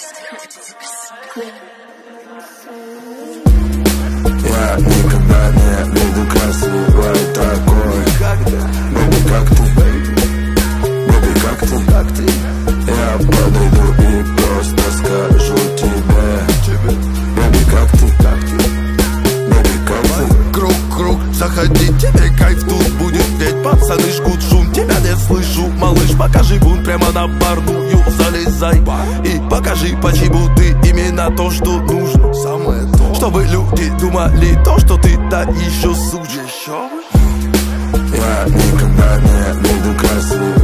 Я никогда не видел красивой такой. Бэби, как ты? Бэби, как ты? Я подойду и просто скажу тебе: бэби, как ты? Бэби, как ты? Круг, заходи, тебе кайф тут будет петь. Пацаны жгут шум, тебя не слышу. Малыш, покажи бунт прямо на барную. Залезай и покажи, почему ты именно то, что нужно. Самое то, чтобы люди думали то, что ты да еще суть. Я никогда не видел красивой